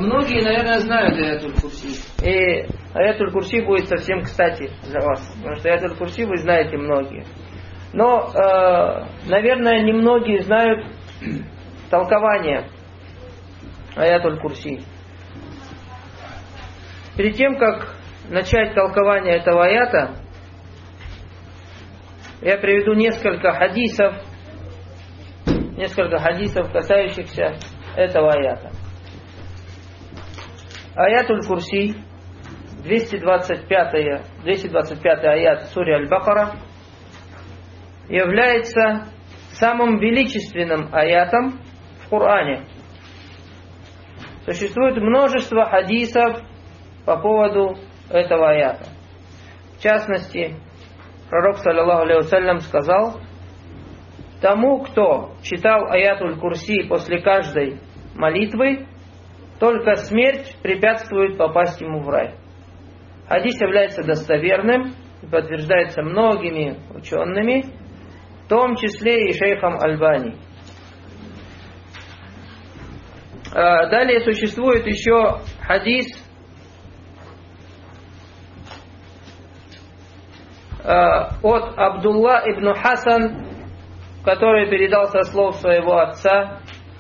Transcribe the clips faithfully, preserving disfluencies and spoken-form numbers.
многие, наверное, знают Аятуль Курси. И Аятуль Курси будет совсем кстати для вас. Потому что Аятуль Курси вы знаете многие. Но, э, наверное, немногие знают толкование Аятуль Курси. Перед тем, как начать толкование этого аята, я приведу несколько хадисов, несколько хадисов, касающихся этого аята. Аятуль Курси, двести двадцать пятый, двести двадцать пятый аят суре Аль-Бакара, является самым величественным аятом в Коране. Существует множество хадисов по поводу этого аята. В частности, пророк, саллаллаху алейхи вассалям, сказал: тому, кто читал Аятуль Курси после каждой молитвы, только смерть препятствует попасть ему в рай. Хадис является достоверным и подтверждается многими учеными, в том числе и шейхом Альбани. Далее существует еще хадис от Абдулла ибн Хасан, который передал со слов своего отца,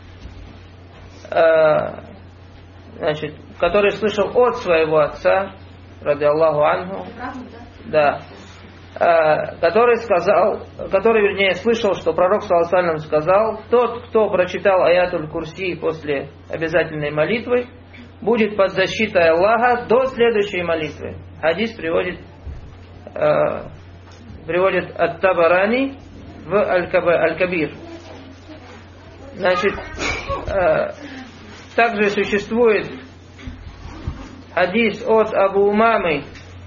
значит, который слышал от своего отца, ради Аллаху анху, да, который сказал, который, вернее, слышал, что пророк, саллаллаху алейхи ва саллям, сказал: тот, кто прочитал Аятуль Курси после обязательной молитвы, будет под защитой Аллаха до следующей молитвы. Хадис приводит э, приводит ат-Табарани в Аль-Кабир. Значит, э, также существует хадис от Абу Умамы,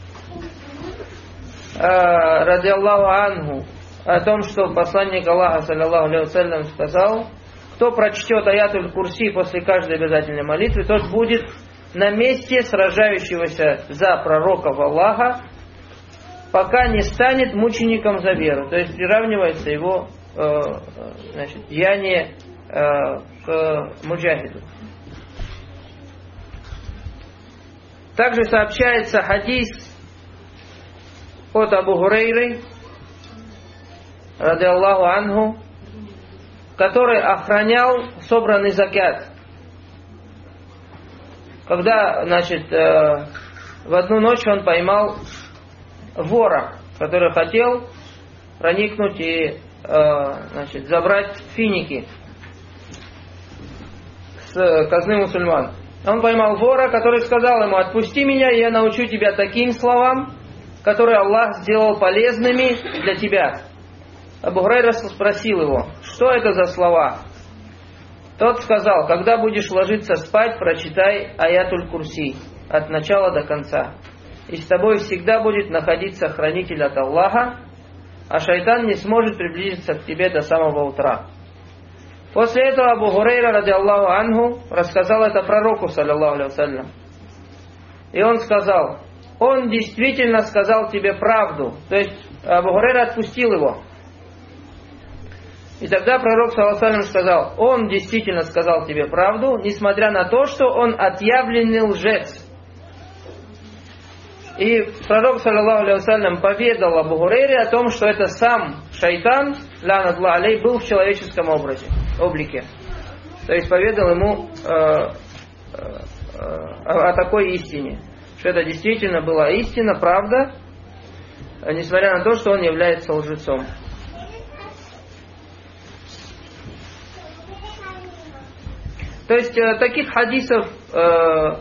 ради Аллаху анху, о том, что посланник Аллаха, саллаллаху алейхи вассалям, сказал: кто прочтет Аятуль Курси после каждой обязательной молитвы, тот будет на месте сражающегося за пророков Аллаха, пока не станет мучеником за веру. То есть приравнивается его э, значит, деяние э, к муджахиду. Также сообщается хадис от Абу Хурейры, ради Аллаху анху, который охранял собранный закят. Когда, значит, э, в одну ночь он поймал вора, который хотел проникнуть и э, значит, забрать финики с казны мусульман. Он поймал вора, который сказал ему: отпусти меня, и я научу тебя таким словам, которые Аллах сделал полезными для тебя. Абу Хурайра спросил его: что это за слова? Тот сказал: когда будешь ложиться спать, прочитай Аятуль Курси от начала до конца, и с тобой всегда будет находиться хранитель от Аллаха, а шайтан не сможет приблизиться к тебе до самого утра. После этого Абу Хурайра, ради Аллаху анху, рассказал это пророку, саллаллаху алейхи вассалям. И он сказал: он действительно сказал тебе правду. То есть Абу Хурайра отпустил его. И тогда пророк, саллаллаху алейхи вассалям, сказал: он действительно сказал тебе правду, несмотря на то, что он отъявленный лжец. И пророк, саллаллаху алейхи вассалям, поведал Абу Хурайре о том, что это сам шайтан, ла'натуллахи алейхи, был в человеческом образе, облике. То есть поведал ему э, э, э, о, о такой истине, что это действительно была истина, правда, несмотря на то, что он является лжецом. То есть э, таких хадисов э,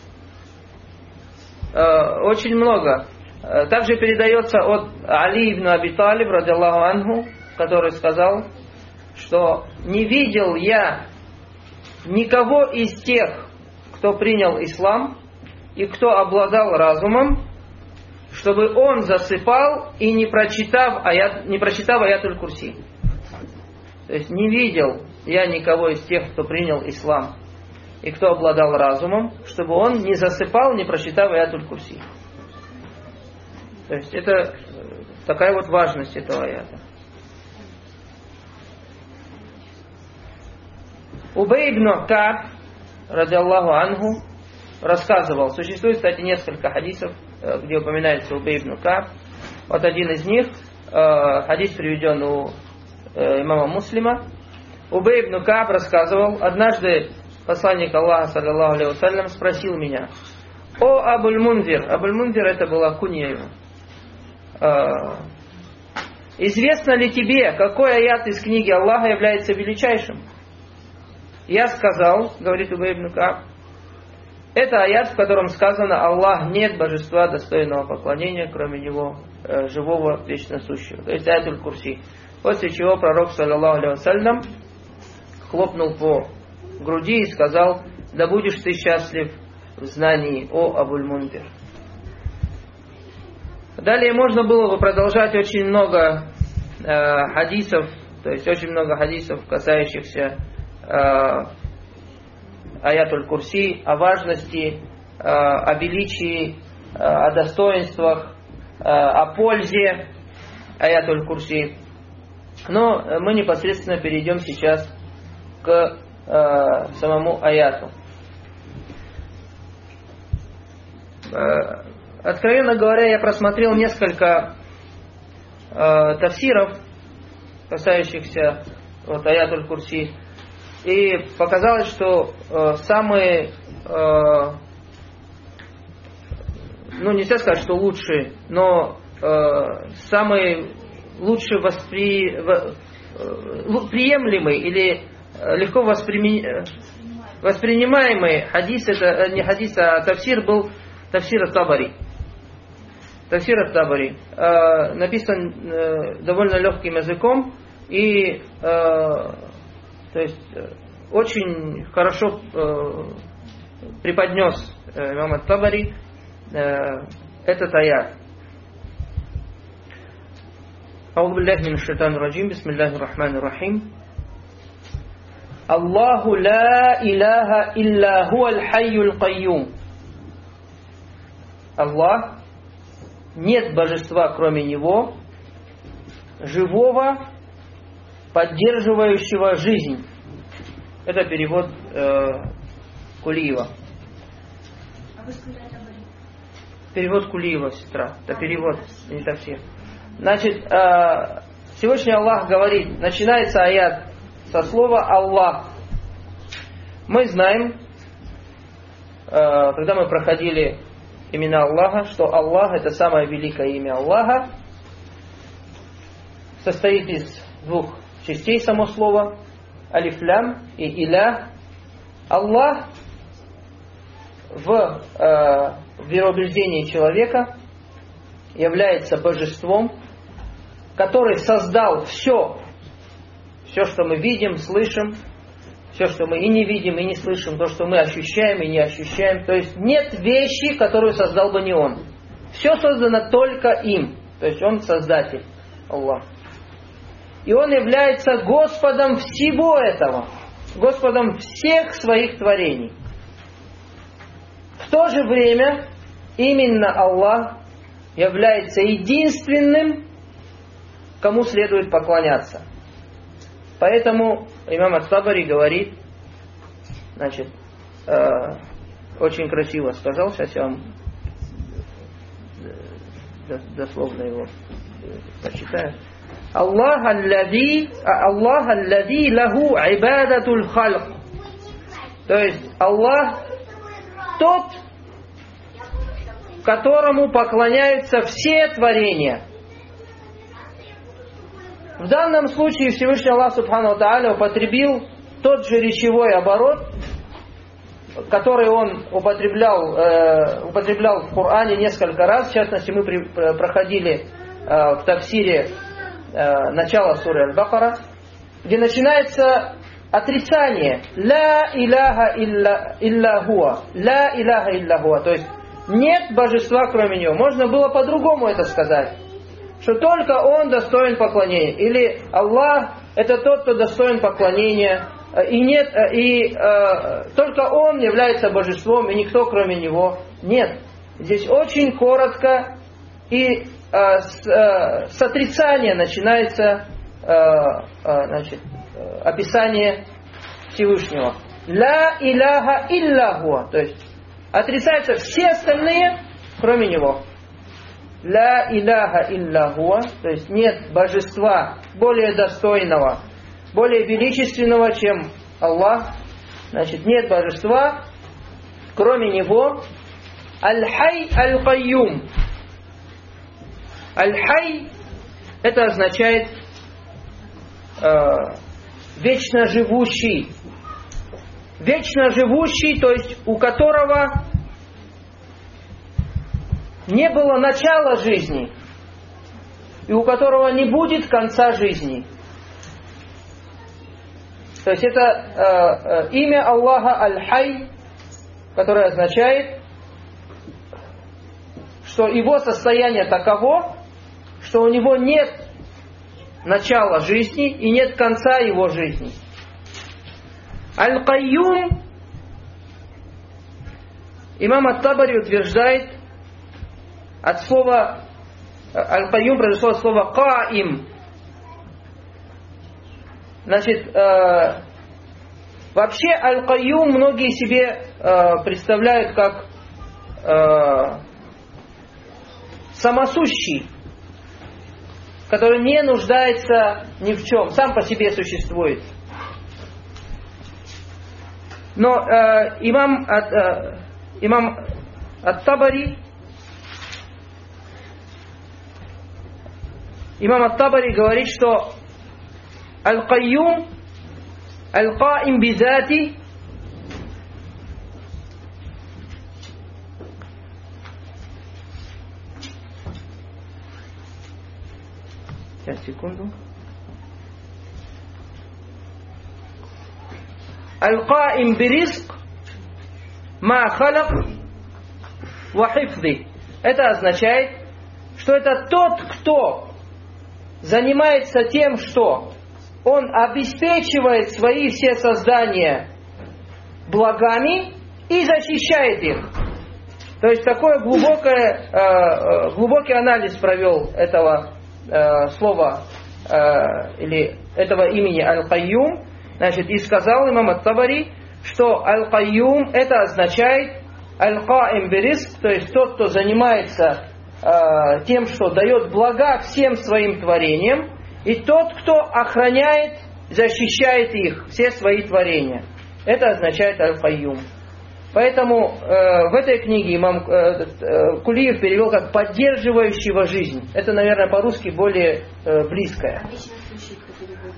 э, очень много. Также передается от Али ибн Аби Талиб, ради Аллаху анху, который сказал, что не видел я никого из тех, кто принял ислам и кто обладал разумом, чтобы он засыпал и не прочитав аят, не прочитав Аятуль Курси. То есть не видел я никого из тех, кто принял ислам и кто обладал разумом, чтобы он не засыпал, не прочитав Аятуль Курси. То есть это такая вот важность этого аята. Убей ибн Кааб ради Аллаху анху, рассказывал. Существует, кстати, несколько хадисов, где упоминается Убей ибн Кааб. Вот один из них, хадис приведен у имама Муслима. Убей ибн Кааб рассказывал: однажды посланник Аллаха, саллаллаху алейхи вассалям, спросил меня: «О Абуль Мунзир». Абуль Мунзир — это была кунья его. «Известно ли тебе, какой аят из книги Аллаха является величайшим?» Я сказал, говорит Убей ибн Кааб, это аят, в котором сказано: Аллах нет божества достойного поклонения, кроме Него, э, живого, вечно сущего. То есть аят аль-Курси. После чего пророк, саллаллаху алейхи вассалям, хлопнул по груди и сказал: да будешь ты счастлив в знании, о Абуль Мунзир. Далее можно было бы продолжать очень много э, хадисов, то есть очень много хадисов, касающихся э, аятуль Курси, о важности, э, о величии, э, о достоинствах, э, о пользе аятуль Курси. Но мы непосредственно перейдем сейчас к э, самому аяту. Э, откровенно говоря, я просмотрел несколько э, тафсиров, касающихся вот, аятуль Курси. И показалось, что э, самые, э, ну нельзя сказать, что лучшие, но э, самые лучше воспри, в, э, приемлемый или легко воспри, воспринимаемый хадис, это не хадис, а тафсир был тафсир ат-Табари. Тафсир ат-Табари э, написан э, довольно легким языком и э, то есть очень хорошо э, преподнес э, имам ат-Табари э, этот аят. Аузу биллахи минаш шайтанир раджим. Бисмиллахир рахманир рахим. Аллаху ла илаха илля хуаль хайюль кайюм. Аллах, нет божества кроме Него, живого, поддерживающего жизнь. Это перевод э, Кулиева. А вы сказали Табари? Перевод Кулиева, сестра. Это перевод, не тафсир. Значит, э, Всевышний Аллах говорит, начинается аят со слова Аллах. Мы знаем, э, когда мы проходили имена Аллаха, что Аллах — это самое великое имя Аллаха. Состоит из двух частей само слово. Алиф-лям и Илях. Аллах в э, вероубеждении человека является божеством, который создал все, все, что мы видим, слышим, все, что мы и не видим, и не слышим, то, что мы ощущаем и не ощущаем. То есть нет вещи, которую создал бы не Он. Все создано только им. То есть Он создатель, Аллах. И Он является Господом всего этого. Господом всех своих творений. В то же время именно Аллах является единственным, кому следует поклоняться. Поэтому имам ат-Табари говорит, значит, э, очень красиво сказал, сейчас я вам дословно его прочитаю. Аллах аллади, Аллах аллади лаху ибадатуль халк. То есть Аллах тот, которому поклоняются все творения. В данном случае Всевышний Аллах Субхану ва Тааля употребил тот же речевой оборот, который он употреблял, э, употреблял в Коране несколько раз. В частности, мы при, проходили э, в тафсире э, начала суры Аль-Бакара, где начинается отрицание «Ла иляха илля, илля хуа». «Ла иляха илля хуа». То есть нет божества кроме Него. Можно было по-другому это сказать, что только Он достоин поклонения. Или Аллах — это тот, кто достоин поклонения. И, нет, и э, только Он является божеством, и никто кроме Него нет. Здесь очень коротко и э, с, э, с отрицания начинается э, э, значит, э, описание Всевышнего. ла иляха илля хуа. То есть отрицаются все остальные, кроме него. Ла иляха илля хуа. То есть нет божества более достойного, более величественного, чем Аллах. Значит, нет божества, кроме него. Аль-хай аль-кайюм. Аль-хай это означает э, вечно живущий. Вечно живущий, то есть у которого не было начала жизни и у которого не будет конца жизни. То есть это э, э, имя Аллаха Аль-Хай, которое означает, что его состояние таково, что у него нет начала жизни и нет конца его жизни. Аль-Кайюм, имам Ат-Табари утверждает, от слова Аль-Кайюм произошло от слова Каим. Значит, э, вообще Аль-Кайюм многие себе э, представляют как э, самосущий, который не нуждается ни в чем, сам по себе существует. Но э, имам, от, э, имам Ат-Табари имам Ат-Табари говорит, что Аль-Кайюм Аль-Каим бизати Сейчас, секунду. Аль-Каим биризк ма халак ва хифзи. Это означает, что это тот, кто занимается тем, что он обеспечивает свои все создания благами и защищает их. То есть такой глубокое, э, глубокий анализ провел этого э, слова э, или этого имени Аль-Кайюм. Значит, и сказал имам Ат-Табари, что Аль-Кайюм это означает Аль-Каим биризк, то есть тот, кто занимается э, тем, что дает блага всем своим творениям, и тот, кто охраняет, защищает их, все свои творения. Это означает Аль-Кайюм. Поэтому э, в этой книге имам э, э, Кулиев перевел как «поддерживающего жизнь». Это, наверное, по-русски более э, близкое. А вечно сущий, кто переводит?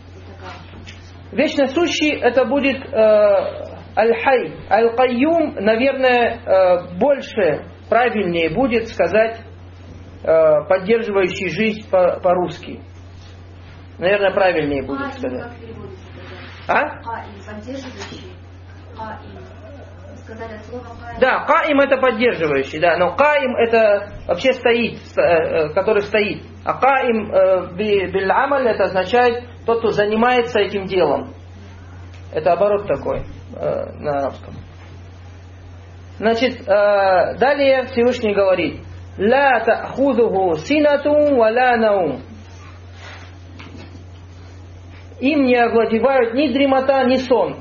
Вечно сущий это будет э, Аль-Хай. Аль-Кайюм, наверное, э, больше, правильнее будет сказать э, «поддерживающий жизнь» по- по-русски. Наверное, правильнее будет Каим, сказать. как переводится тогда? А? Каим, поддерживающий. Каим. Сказали от слова каим. Да, каим это поддерживающий, да, но каим это вообще стоит, который стоит. А каим биль-амаль это означает тот, кто занимается этим делом. Это оборот такой на арабском. Значит, далее Всевышний говорит: «Ла та'худуху синатун ва ла наум». Им не овладевают ни дремота, ни сон.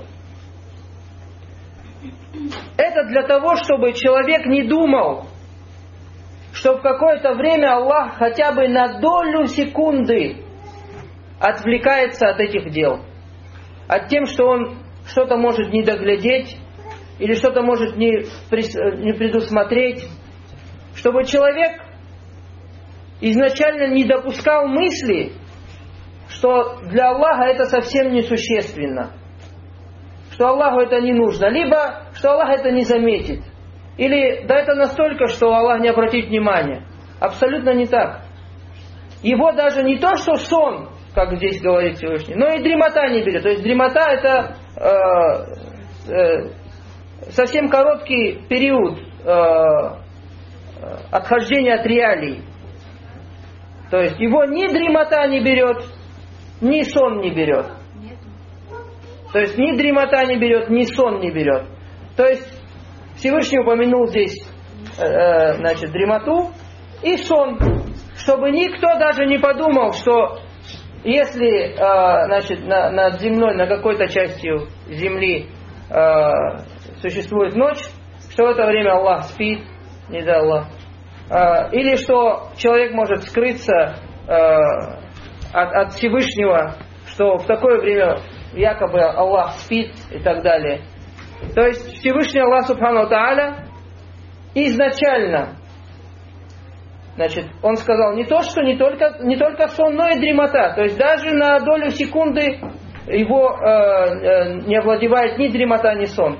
Это для того, чтобы человек не думал, что в какое-то время Аллах хотя бы на долю секунды отвлекается от этих дел. От тем, что он что-то может не доглядеть или что-то может не, не предусмотреть. Чтобы человек изначально не допускал мысли, что для Аллаха это совсем несущественно. Что Аллаху это не нужно. Либо, что Аллах это не заметит. Или, да это настолько, что Аллах не обратит внимания. Абсолютно не так. Его даже не то, что сон, как здесь говорит Всевышний, но и дремота не берет. То есть дремота это э, э, совсем короткий период э, отхождения от реалий. То есть его ни дремота не берет, ни сон не берет. То есть ни дремота не берет, ни сон не берет. То есть Всевышний упомянул здесь э, значит, дремоту и сон, чтобы никто даже не подумал, что если э, значит, на, над земной, на какой-то частью земли э, существует ночь, что в это время Аллах спит, не дай Аллах. Э, или что человек может скрыться э, от, от Всевышнего, что в такое время якобы Аллах спит и так далее. То есть Всевышний Аллах Субхану Тааля изначально, значит, он сказал не то, что не только, не только сон, но и дремота. То есть даже на долю секунды его э, э, не овладевает ни дремота, ни сон.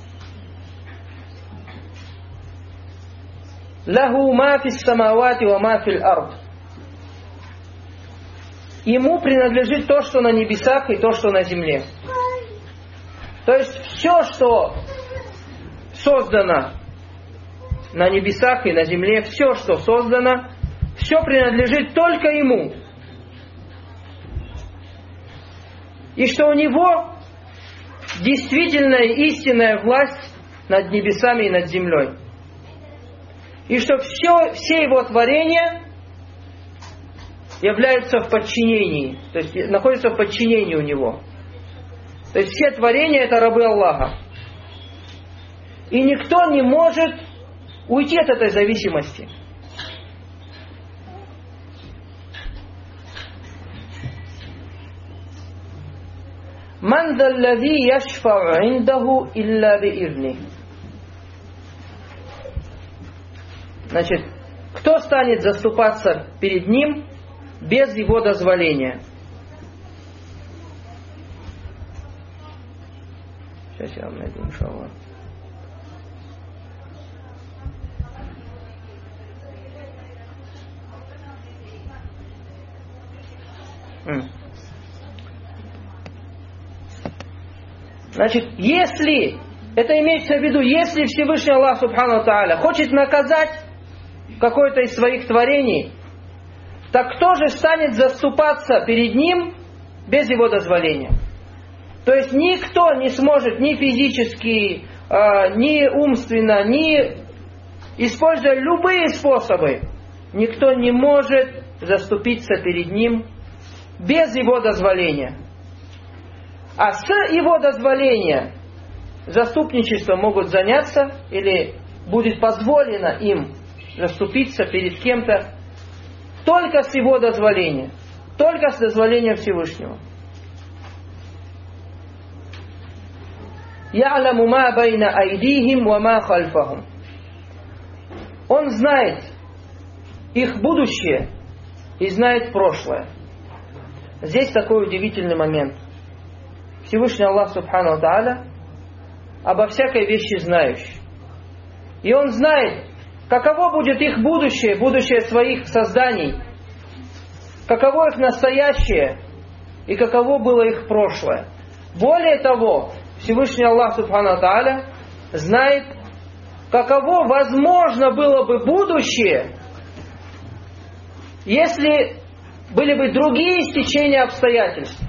Лаху ма фис самавати ва ма фил ард. Ему принадлежит то, что на небесах, и то, что на земле. То есть все, что создано на небесах и на земле, все, что создано, все принадлежит только ему. И что у него действительная истинная власть над небесами и над землей. И что все, все его творения являются в подчинении, то есть находятся в подчинении у него. То есть все творения это рабы Аллаха. И никто не может уйти от этой зависимости. Ман заллази яшфау индаху илля биизни. Значит, кто станет заступаться перед ним без его дозволения? Сейчас я вам найду, иншаллах. Значит, если, это имеется в виду, если Всевышний Аллах Субхану Тааля хочет наказать какое-то из своих творений, так кто же станет заступаться перед ним без его дозволения? То есть никто не сможет ни физически, ни умственно, ни используя любые способы, никто не может заступиться перед ним без его дозволения. А с его дозволения заступничеством могут заняться или будет позволено им заступиться перед кем-то только с его дозволения, только с дозволения Всевышнего. يَعْلَمُ مَا بَيْنَ أَيْدِيهِمْ وَمَا خَلْفَهُمْ. Он знает их будущее и знает прошлое. Здесь такой удивительный момент. Всевышний Аллах Субхану Тааля обо всякой вещи знающий. И Он знает, каково будет их будущее, будущее своих созданий, каково их настоящее и каково было их прошлое. Более того, Всевышний Аллах Субхану Тааля знает, каково возможно было бы будущее, если были бы другие стечения обстоятельств.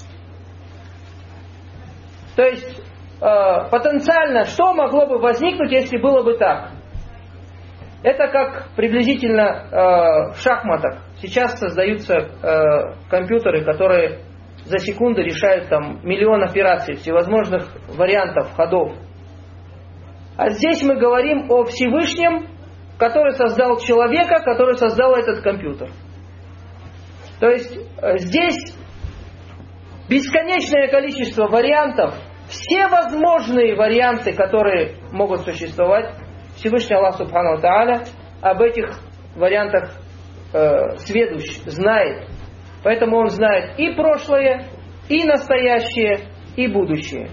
То есть, э, потенциально, что могло бы возникнуть, если было бы так? Это как приблизительно э, в шахматах. Сейчас создаются э, компьютеры, которые за секунду решают там миллион операций, всевозможных вариантов, ходов. А здесь мы говорим о Всевышнем, который создал человека, который создал этот компьютер. То есть э, здесь бесконечное количество вариантов, все возможные варианты, которые могут существовать, Всевышний Аллах Субхану Тааля об этих вариантах э, сведущ, знает. Поэтому Он знает и прошлое, и настоящее, и будущее.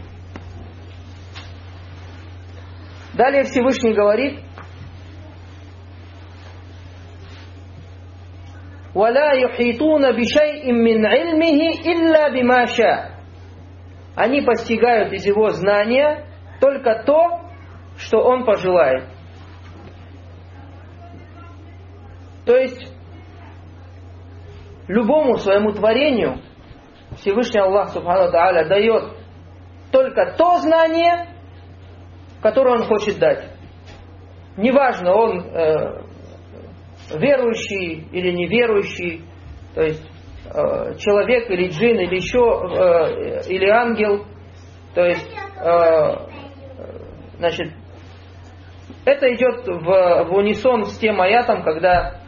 Далее Всевышний говорит: وَلَا يُحِيطُونَ بِشَيْءٍ مِّنْ عِلْمِهِ إِلَّا بِمَا شَاءَ. Они постигают из Его знания только то, что Он пожелает. То есть, любому своему творению Всевышний Аллах Субхану Тааля дает только то знание, которое Он хочет дать. Неважно, он э, верующий или неверующий, то есть э, человек или джин, или еще, э, или ангел. То есть э, значит, это идет в, в унисон с тем аятом, когда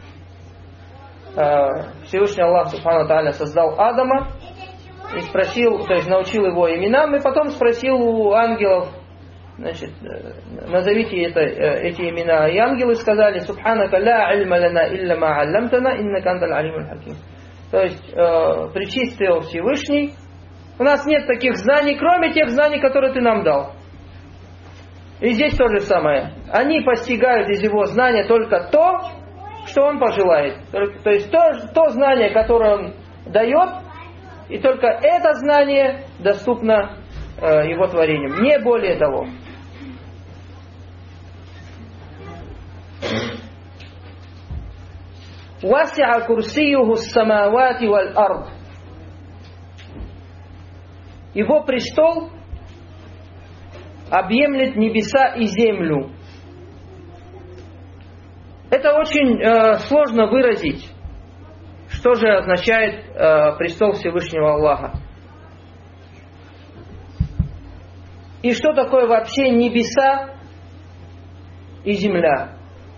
э, Всевышний Аллах Субхану Тааля создал Адама и спросил, то есть научил его именам, и потом спросил у ангелов, значит, назовите это, эти имена. И ангелы сказали: Субханака ла ильма лана илля ма алламтана иннака анталь алимуль хаким. То есть, э, пречистый Всевышний, у нас нет таких знаний, кроме тех знаний, которые ты нам дал. И здесь то же самое. Они постигают из его знания только то, что он пожелает. То есть то, то знание, которое он дает, и только это знание доступно э, его творениям. Не более того. وَسِعَ كُرْسِيُّهُ السَّمَاوَاتِ وَالْأَرْضِ. Его престол объемлет небеса и землю. Это очень э, сложно выразить, что же означает э, престол Всевышнего Аллаха. И что такое вообще небеса и земля.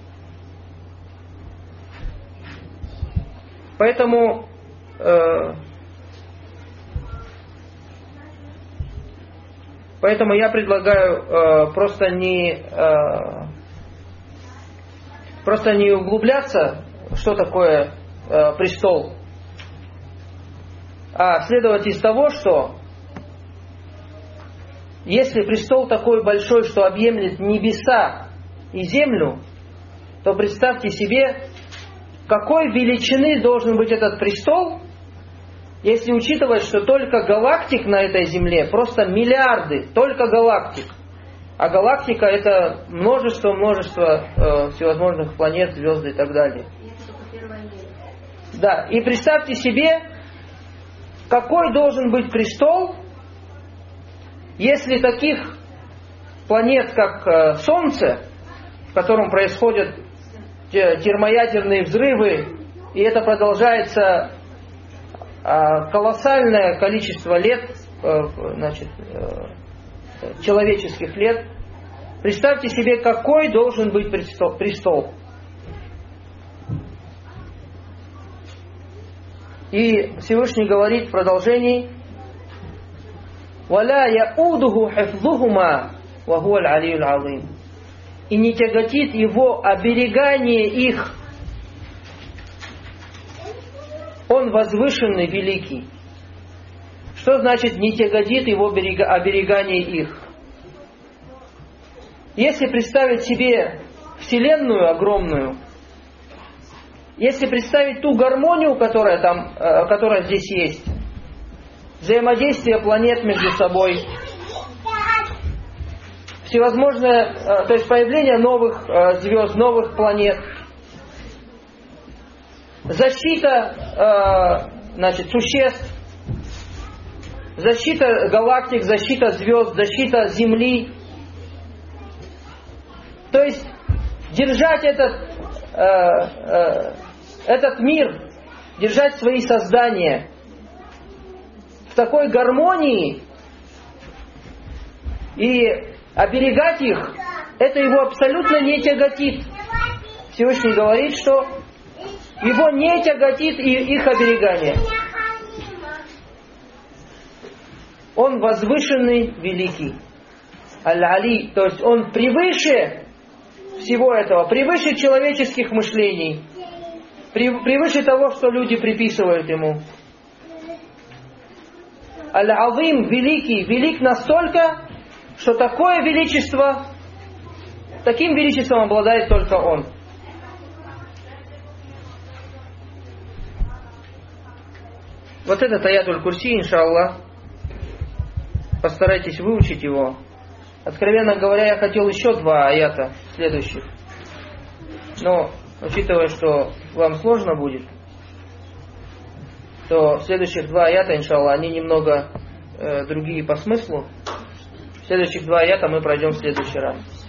Поэтому э, поэтому я предлагаю э, просто не э, просто не углубляться, что такое э, престол, а следовать из того, что если престол такой большой, что объемлет небеса и землю, то представьте себе, какой величины должен быть этот престол, если учитывать, что только галактик на этой Земле, просто миллиарды, только галактик. А галактика — это множество-множество э, всевозможных планет, звезд и так далее. Да, и представьте себе, какой должен быть престол, если таких планет, как э, Солнце, в котором происходят термоядерные взрывы, и это продолжается колоссальное количество лет, значит, человеческих лет. Представьте себе, какой должен быть престол. престол. И Всевышний говорит в продолжении: «Валя яудуху хифзухума ва хуа аль-алиюль азим». И не тяготит его оберегание их. Он возвышенный, великий. Что значит не тяготит его оберегание их? Если представить себе Вселенную огромную, если представить ту гармонию, которая там, которая здесь есть, взаимодействие планет между собой, всевозможное, то есть появление новых звезд, новых планет, защита, значит, существ, защита галактик, защита звезд, защита Земли. То есть держать этот, этот мир, держать свои создания в такой гармонии и оберегать их, это его абсолютно не тяготит. Всевышний говорит, что его не тяготит и их оберегание. Он возвышенный, великий. Аль-Али, то есть он превыше всего этого, превыше человеческих мышлений, превыше того, что люди приписывают ему. Аль-Азим, великий, велик настолько, что такое величество, таким величеством обладает только он. Вот этот аятуль курси, иншаллах, постарайтесь выучить его. Откровенно говоря, я хотел еще два аята следующих. Но, учитывая, что вам сложно будет, то следующих два аята, иншаллах, они немного э, другие по смыслу. Следующих два аята мы пройдем в следующий раз.